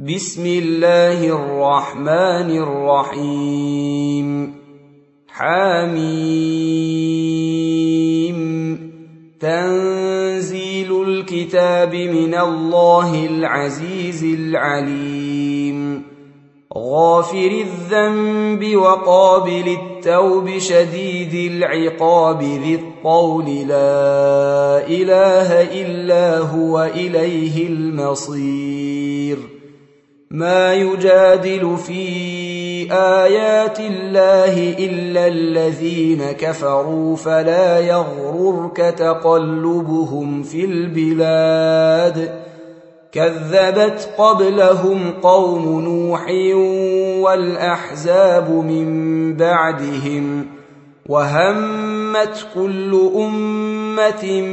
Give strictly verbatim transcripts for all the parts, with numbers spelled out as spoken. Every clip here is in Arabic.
بسم الله الرحمن الرحيم حميم تنزيل الكتاب من الله العزيز العليم غافر الذنب وقابل التوب شديد العقاب ذي الطول لا إله إلا هو إليه المصير ما يجادل في آيات الله إلا الذين كفروا فلا يغررك تقلبهم في البلاد كذبت قبلهم قوم نوح والأحزاب من بعدهم وهمت كل أمة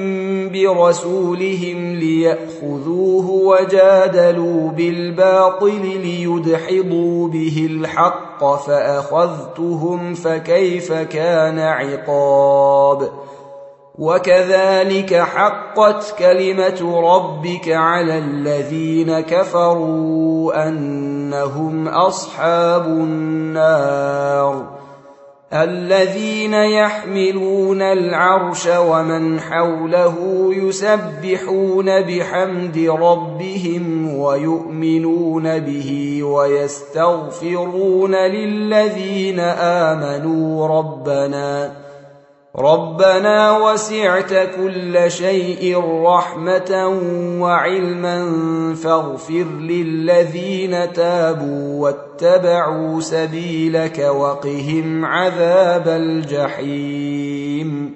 برسولهم ليأخذوه وجادلوا بالباطل ليدحضوا به الحق فأخذتهم فكيف كان عقاب وكذلك حقت كلمة ربك على الذين كفروا أنهم أصحاب النار الذين يحملون العرش ومن حوله يسبحون بحمد ربهم ويؤمنون به ويستغفرون للذين آمنوا ربنا ربنا وسعت كل شيء رحمة وعلما فاغفر للذين تابوا واتبعوا سبيلك وقهم عذاب الجحيم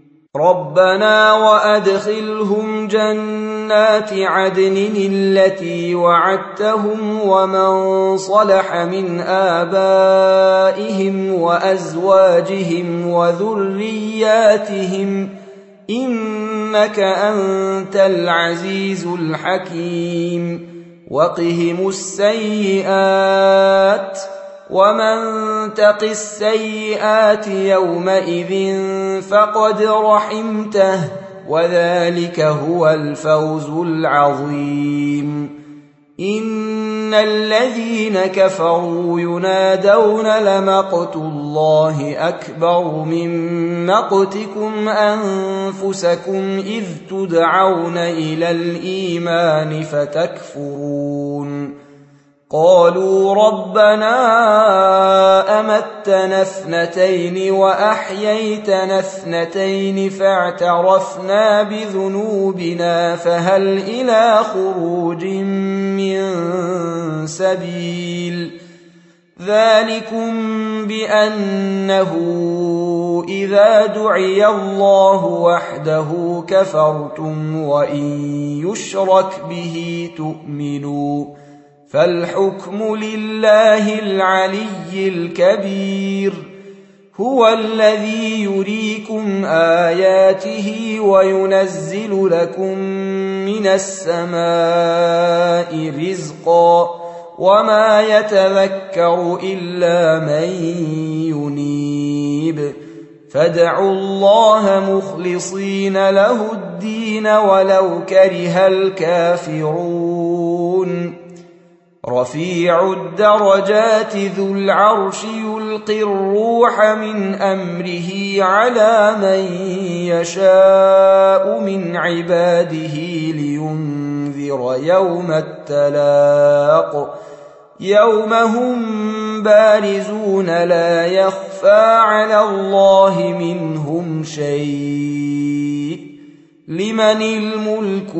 ربنا وأدخلهم جنات عدن التي وعدتهم ومن صلح من آبائهم وأزواجهم وذرياتهم إنك أنت العزيز الحكيم وقهم السيئات ومن تق السيئات يومئذ فقد رحمته وذلك هو الفوز العظيم إن الذين كفروا ينادون لمقت الله أكبر من مقتكم أنفسكم إذ تدعون إلى الإيمان فتكفرون قالوا ربنا أمتنا اثنتين وأحييتنا اثنتين فاعترفنا بذنوبنا فهل إلى خروج من سبيل ذلكم بأنه إذا دعي الله وحده كفرتم وإن يشرك به تؤمنوا فالحكم لله العلي الكبير هو الذي يريكم آياته وينزل لكم من السماء رزقا وما يتذكر إلا من ينيب فادعوا الله مخلصين له الدين ولو كره الكافرون رفيع الدرجات ذو العرش يلقي الروح من أمره على من يشاء من عباده لينذر يوم التلاق يوم هم بارزون لا يخفى على الله منهم شيء لمن الملك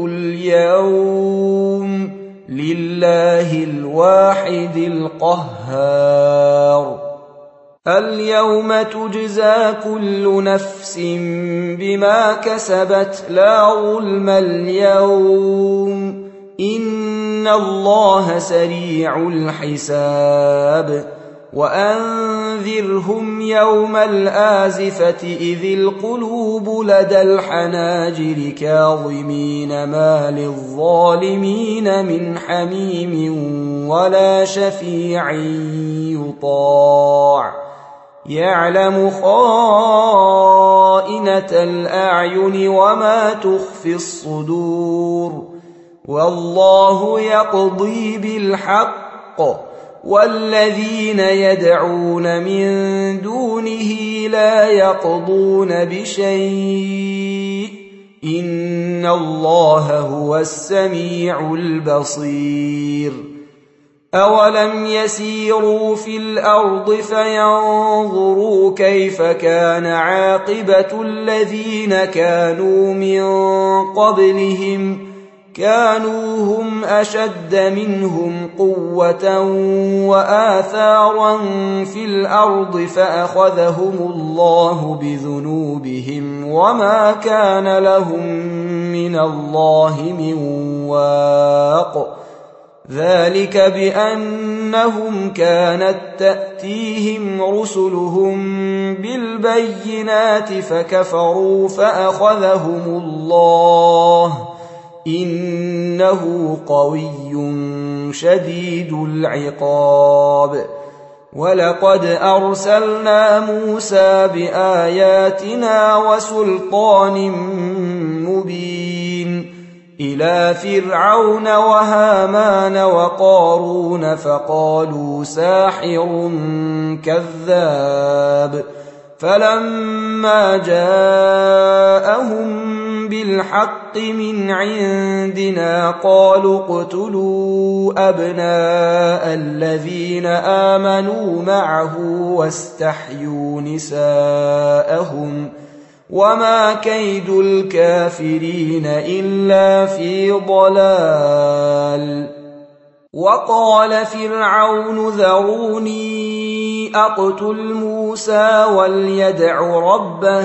اليوم لله الواحد القهار اليوم تجزى كل نفس بما كسبت لا ظلم اليوم إن الله سريع الحساب وأنذرهم يوم الآزفة إذ القلوب لدى الحناجر كاظمين ما للظالمين من حميم ولا شفيع يطاع يعلم خائنة الأعين وما تخفي الصدور والله يقضي بالحق والذين يدعون من دونه لا يقضون بشيء إن الله هو السميع البصير أولم يسيروا في الأرض فينظروا كيف كان عاقبة الذين كانوا من قبلهم كانوا هم أشد منهم قوة وآثارا في الأرض فأخذهم الله بذنوبهم وما كان لهم من الله من واق ذلك بأنهم كانت تأتيهم رسلهم بالبينات فكفروا فأخذهم الله إنه قوي شديد العقاب ولقد أرسلنا موسى بآياتنا وسلطان مبين إلى فرعون وهامان وقارون فقالوا ساحر كذاب فلما جاءهم بالحق من عندنا قالوا اقتلوا أبناء الذين آمنوا معه واستحيوا نساءهم وما كيد الكافرين إلا في ضلال وقال فرعون ذروني أقتل موسى وليدع ربه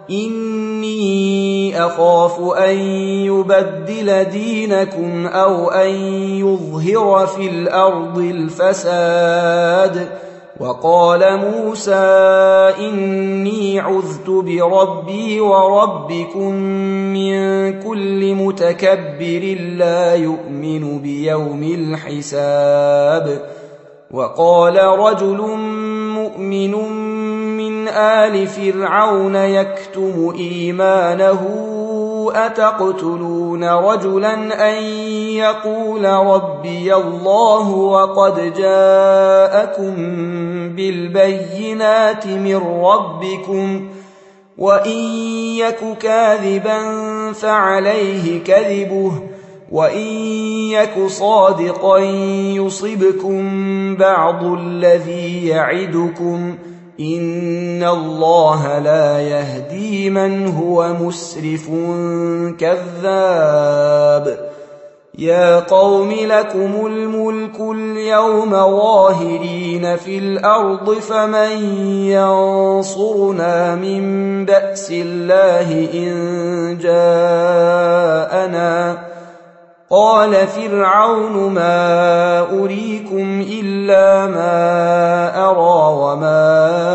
إني أخاف أن يبدل دينكم أو أن يظهر في الأرض الفساد وقال موسى إني عذت بربي وربكم من كل متكبر لا يؤمن بيوم الحساب وقال رجل مؤمن من آل فرعون يكتم إيمانه أتقتلون رجلا أن يقول ربي الله وقد جاءكم بالبينات من ربكم وإن يك كاذبا فعليه كذبه وإن يك صادقا يصبكم بعض الذي يعدكم إن الله لا يهدي من هو مسرف كذاب يا قوم لكم الملك اليوم ظاهرين في الأرض فمن ينصرنا من بأس الله إن جاءنا قال فرعون ما أريكم إلا ما أرى وما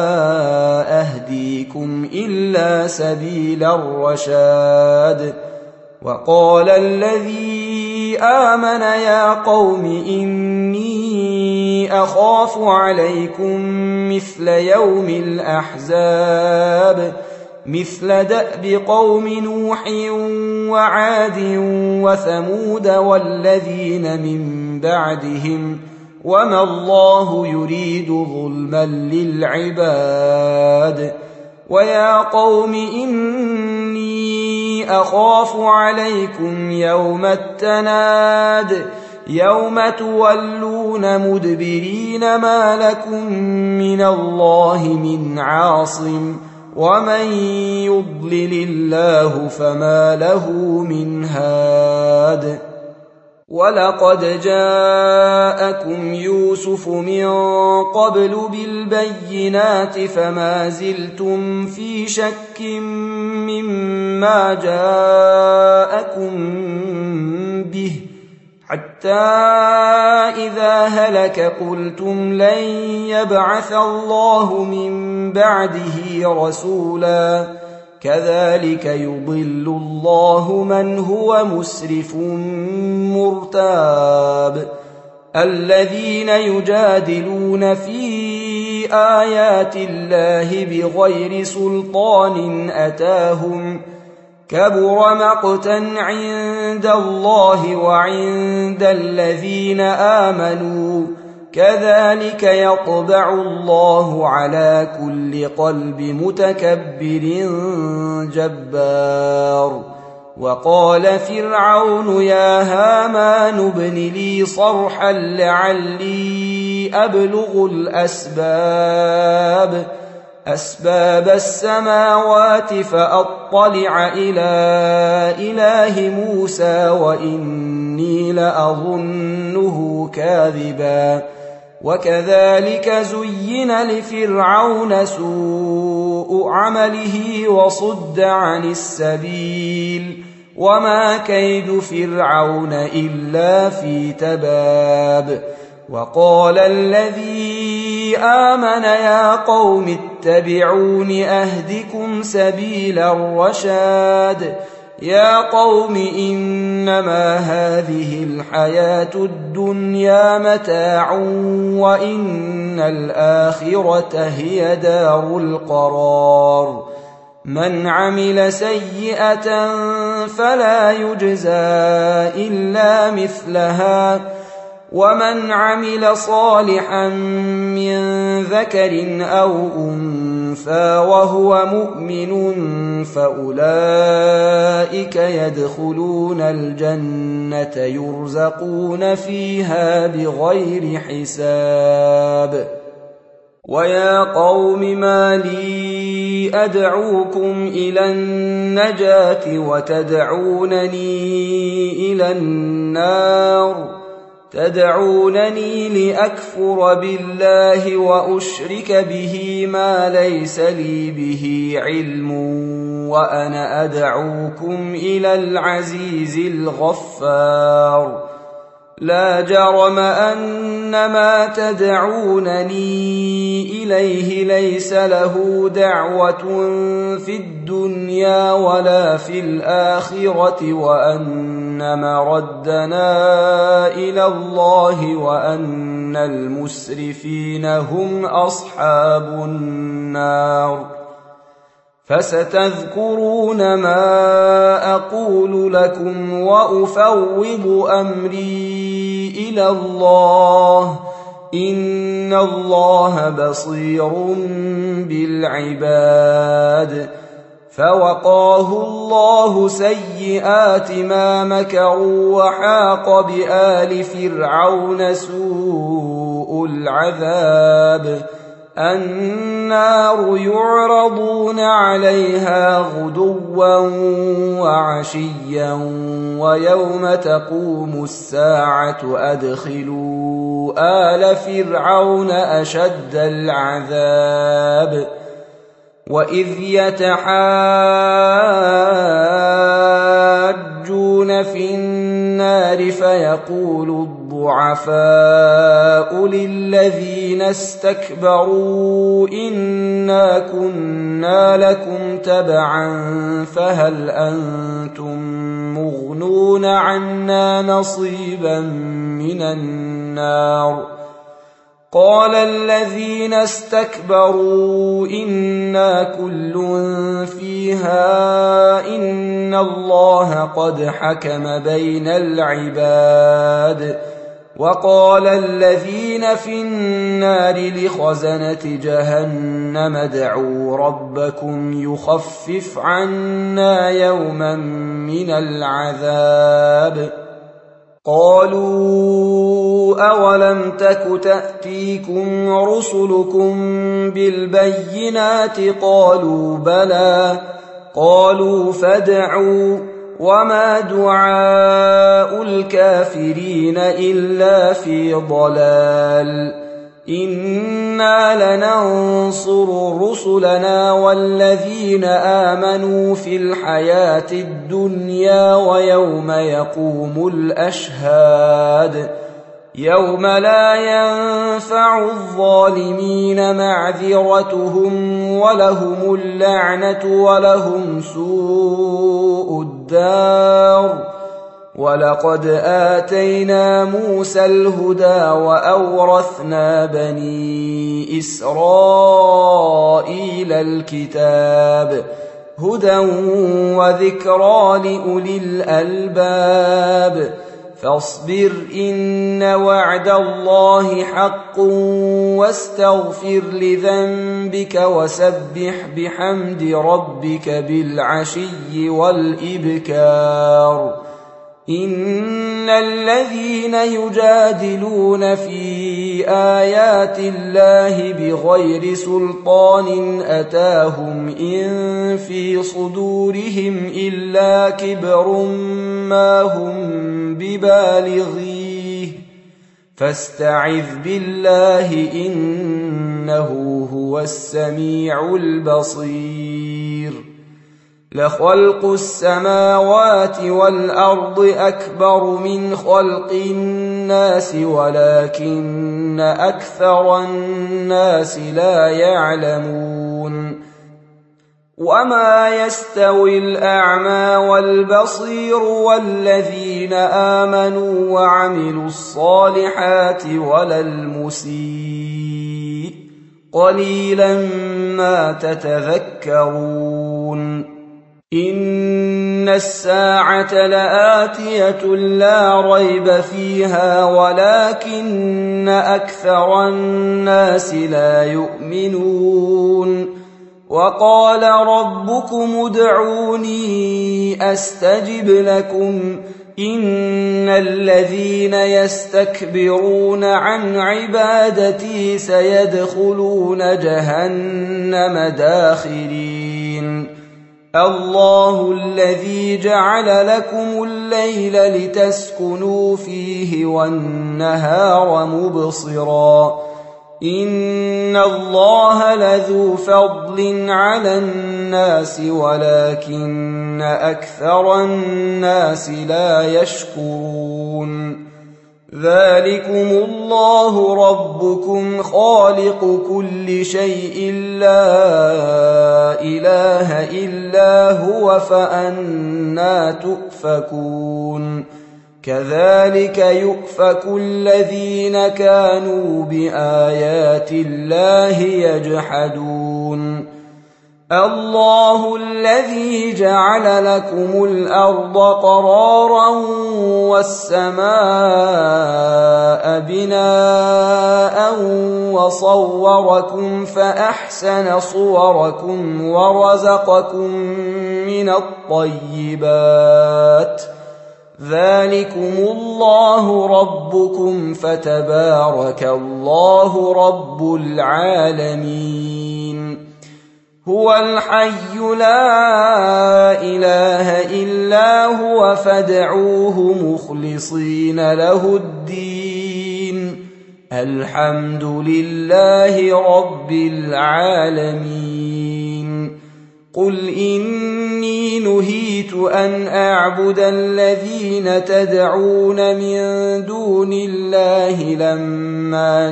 أهديكم إلا سبيل الرشاد وقال الذي آمن يا قوم إني أخاف عليكم مثل يوم الأحزاب مثل دأب قوم نوح وعاد وثمود والذين من بعدهم وما الله يريد ظلما للعباد ويا قوم إني أخاف عليكم يوم التناد يوم تولون مدبرين ما لكم من الله من عاصم ومن يضلل الله فما له من هاد ولقد جاءكم يوسف من قبل بالبينات فما زلتم في شك مما جاءكم به حتى إذا هلك قلتم لن يبعث الله من بعده رسولا كذلك يضل الله من هو مسرف مرتاب الذين يجادلون في آيات الله بغير سلطان أتاهم كبر مقتا عند الله وعند الذين آمنوا كذلك يطبع الله على كل قلب متكبر جبار. وقال فرعون يا هامان ابن لي صرحا لعلي أبلغ الأسباب أسباب السماوات فأطلع إلى إله موسى وإني لأظنه كاذبا. وكذلك زين لفرعون سوء عمله وصد عن السبيل وما كيد فرعون إلا في تباب. وقال الذي آمن يا قوم اتبعون أهدكم سبيل الرشاد. يا قوم إنما هذه الحياة الدنيا متاع وإن الآخرة هي دار القرار. من عمل سيئة فلا يجزى إلا مثلها ومن عمل صالحا من ذكر أو أنثى وهو مؤمن فأولئك يدخلون الجنة يرزقون فيها بغير حساب. ويا قوم ما لي أدعوكم إلى النجاة وتدعونني إلى النار تدعونني لأكفر بالله وأشرك به ما ليس لي به علم وأنا أدعوكم إلى العزيز الغفار. لا جرم أن ما تدعونني إليه ليس له دعوة في الدنيا ولا في الآخرة وأن مردنا إلى الله وأن المسرفين هم أصحاب النار. فستذكرون ما أقول لكم وأفوض أمري إلى الله إن الله بصير بالعباد. فوقاه الله سيئات ما مكروا وحاق بآل فرعون سوء العذاب. النار يعرضون عليها غدوا وعشيا ويوم تقوم الساعة أدخلوا آل فرعون أشد العذاب. وإذ يتحاجون في النار فيقول الضعفاء للذين استكبروا إنا كنا لكم تبعا فهل أنتم مغنون عنا نصيبا من النار. قال الذين استكبروا إنا كل فيها إن الله قد حكم بين العباد. وقال الذين في النار لخزنة جهنم ادعوا ربكم يخفف عنا يوما من العذاب. قالوا أولم تك تأتيكم رسلكم بالبينات قالوا بلى قالوا فادعوا وما دعاء الكافرين إلا في ضلال. إنا لننصر رسلنا والذين آمنوا في الحياة الدنيا ويوم يقوم الأشهاد. يوم لا ينفع الظالمين معذرتهم ولهم اللعنة ولهم سوء الدار. ولقد آتينا موسى الهدى وأورثنا بني إسرائيل الكتاب. هدى وذكرى لأولي الألباب فاصبر إن وعد الله حق واستغفر لذنبك وسبح بحمد ربك بالعشي والإبكار إن الذين يجادلون في آيات الله بغير سلطان أتاهم إن في صدورهم إلا كبر ما هم ببالغيه فاستعذ بالله إنه هو السميع البصير لخلق السماوات والأرض أكبر من خلق الناس ولكن أكثر الناس لا يعلمون وما يستوي الأعمى والبصير والذين آمنوا وعملوا الصالحات ولا المسيء قليلا ما تتذكرون إن الساعة لآتية لا ريب فيها ولكن أكثر الناس لا يؤمنون وقال ربكم ادعوني أستجب لكم إن الذين يستكبرون عن عبادتي سيدخلون جهنم داخرين الله الذي جعل لكم الليل لتسكنوا فيه والنهار مبصرا إن الله لذو فضل على الناس ولكن أكثر الناس لا يشكرون ذلكم الله ربكم خالق كل شيء لا إله إلا هو فأنى تؤفكون كذلك يؤفك الذين كانوا بآيات الله يجحدون الله الذي جعل لكم الأرض قرارا والسماء بناء وصوركم فأحسن صوركم ورزقكم من الطيبات ذلكم الله ربكم فتبارك الله رب العالمين هو الحي لا إله إلا هو فادعوه مخلصين له الدين الحمد لله رب العالمين قل إني نهيت أن أعبد الذين تدعون من دون الله لما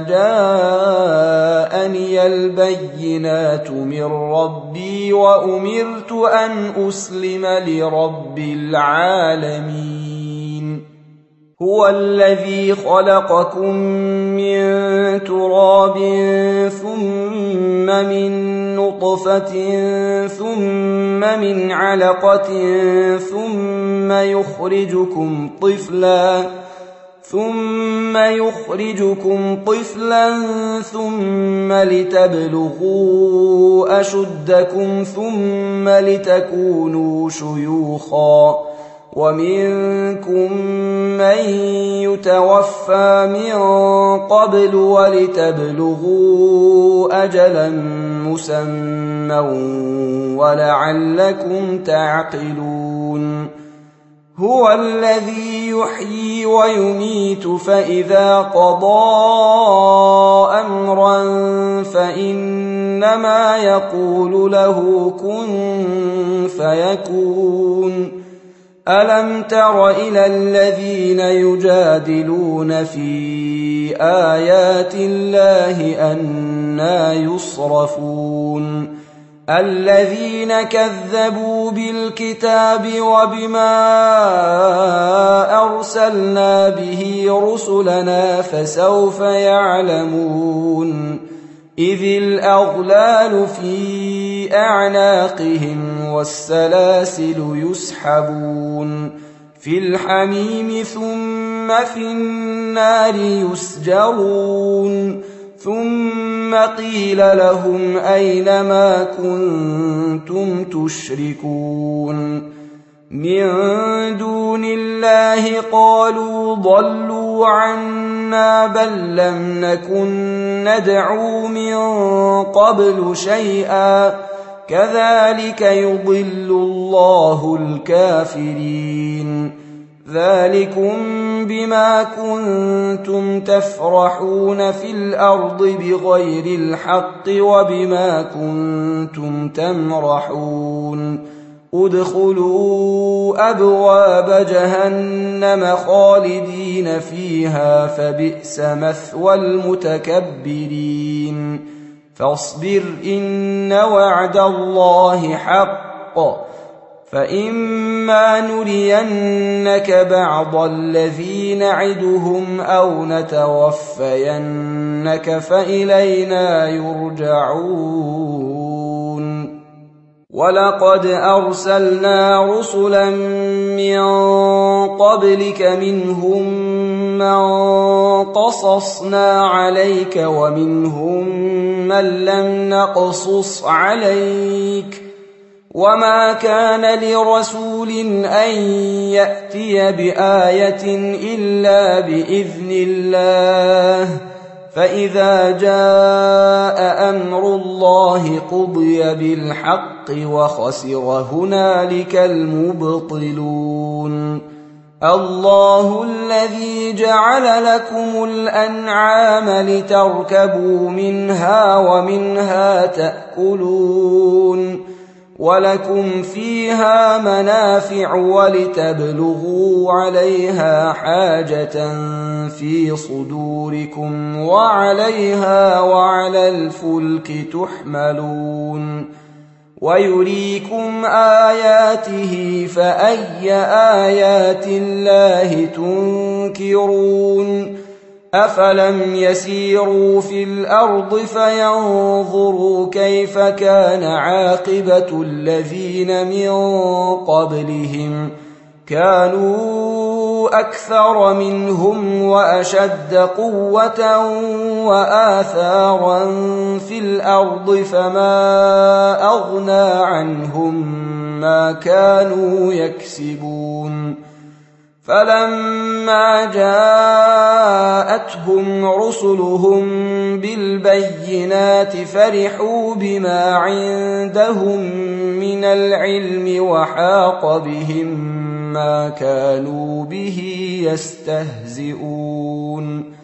جاءني البينات من ربي وأمرت أن أسلم لرب العالمين هو الذي خلقكم من تراب ثم من نطفة ثم من علقة ثم يخرجكم طفلا ثم يخرجكم طفلا ثم لتبلغوا أشدكم ثم لتكونوا شيوخا ومنكم من يتوفى من قبل ولتبلغوا أجلا مسمى ولعلكم تعقلون هو الذي يحيي ويميت فإذا قضى أمرا فإنما يقول له كن فيكون ألم تر إلى الذين يجادلون في آيات الله أنى يصرفون الذين كذبوا بالكتاب وبما أرسلنا به رسلنا فسوف يعلمون إذ الأغلال في أعناقهم والسلاسل يسحبون في الحميم ثم في النار يسجرون ثم قيل لهم أين ما كنتم تشركون من دون الله قالوا ضلوا عنا بل لم نكن ندعو من قبل شيئا كذلك يضل الله الكافرين ذلكم بما كنتم تفرحون في الأرض بغير الحق وبما كنتم تمرحون ادخلوا أبواب جهنم خالدين فيها فبئس مثوى المتكبرين فاصبر إن وعد الله حق فإما نرينك بعض الذي نعدهم أو نتوفينك فإلينا يرجعون ولقد أرسلنا رسلا من قبلك منهم من قصصنا عليك ومنهم من لم نقصص عليك وما كان لرسول أن يأتي بآية إلا بإذن الله فإذا جاء أمر الله قضي بالحق وخسر هنالك المبطلون الله الذي جعل لكم الأنعام لتركبوا منها ومنها تأكلون ولكم فيها منافع ولتبلغوا عليها حاجة في صدوركم وعليها وعلى الفلك تحملون ويريكم آياته فأي آيات الله تنكرون أفلم يسيروا في الأرض فينظروا كيف كان عاقبة الذين من قبلهم كانوا أكثر منهم وأشد قوة وآثارا في الأرض فما أغنى عنهم ما كانوا يكسبون فلما جاءتهم رسلهم بالبينات فرحوا بما عندهم من العلم وحاق بهم ما كانوا به يستهزئون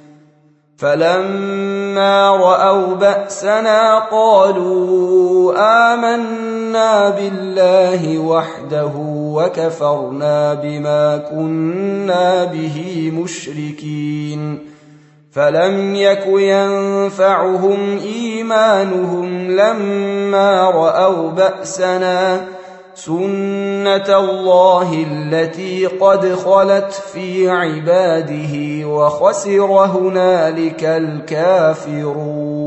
فلما رأوا بأسنا قالوا آمنا بالله وحده وكفرنا بما كنا به مشركين فلم يك ينفعهم إيمانهم لما رأوا بأسنا سنة الله التي قد خلت في عباده وخسر هنالك الكافرون